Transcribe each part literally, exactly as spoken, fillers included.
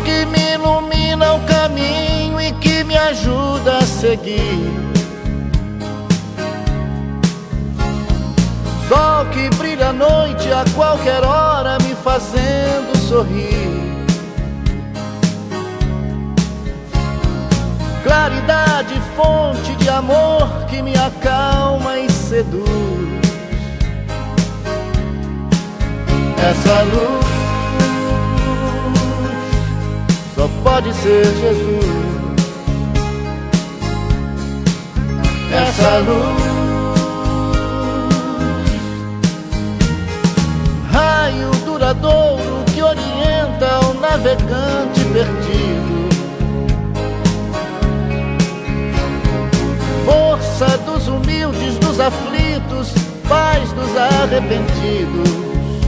que me ilumina o caminho e que me ajuda a seguir. Sol que brilha à noite a qualquer hora, me fazendo sorrir. Claridade, fonte de amor que me acalma e seduz. Essa luz só pode ser Jesus. Essa luz, raio duradouro que orienta o navegante perdido. Força dos humildes, dos aflitos, paz dos arrependidos.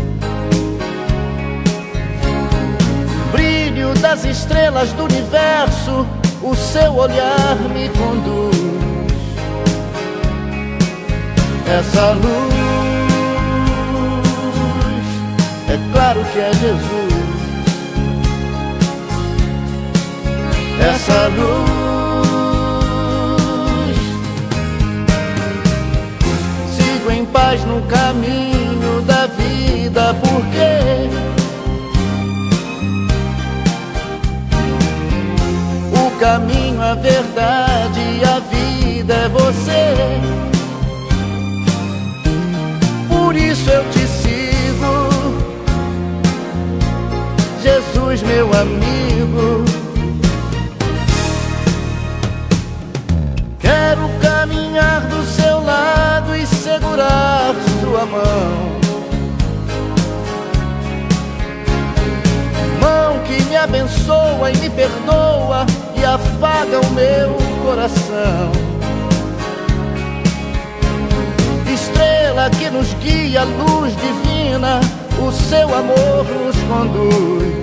Brilho das estrelas do universo, o seu olhar me conduz. Essa luz, é claro que é Jesus. Essa luz, sigo em paz no caminho da vida, porque o caminho, a verdade e a vida é você. Por isso eu te sigo, Jesus, meu amigo. Quero caminhar do seu lado e segurar sua mão, mão que me abençoa e me perdoa e afaga o meu coração. Estrela que nos guia, luz divina, o seu amor nos conduz.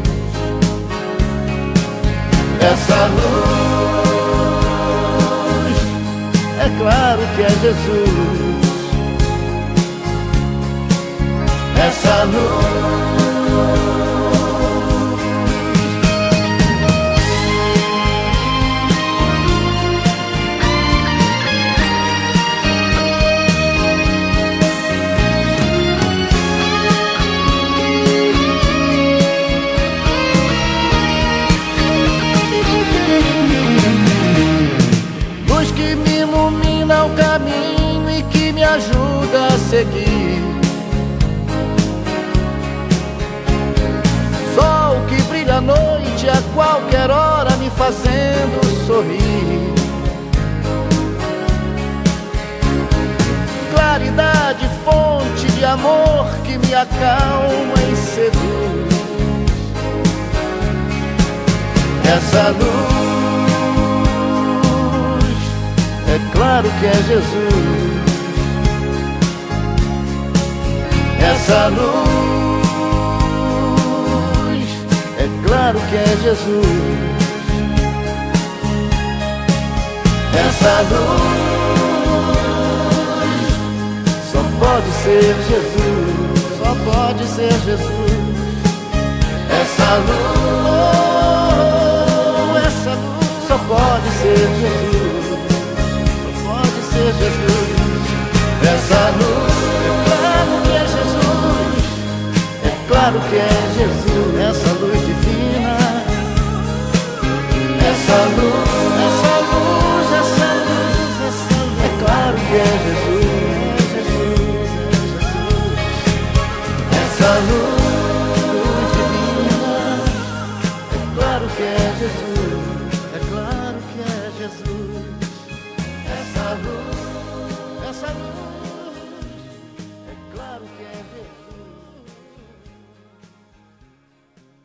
Essa luz, é claro que é Jesus. Essa luz, que me ilumina o caminho e que me ajuda a seguir. Sol que brilha à noite a qualquer hora, me fazendo sorrir. Claridade, fonte de amor que me acalma e seduz. Essa luz, é claro que é Jesus. Essa luz, é claro que é Jesus. Essa luz, só pode ser Jesus. Só pode ser Jesus. Essa luz, essa luz, só pode ser Jesus. Jesus, essa luz, é claro que é Jesus, é claro que é Jesus.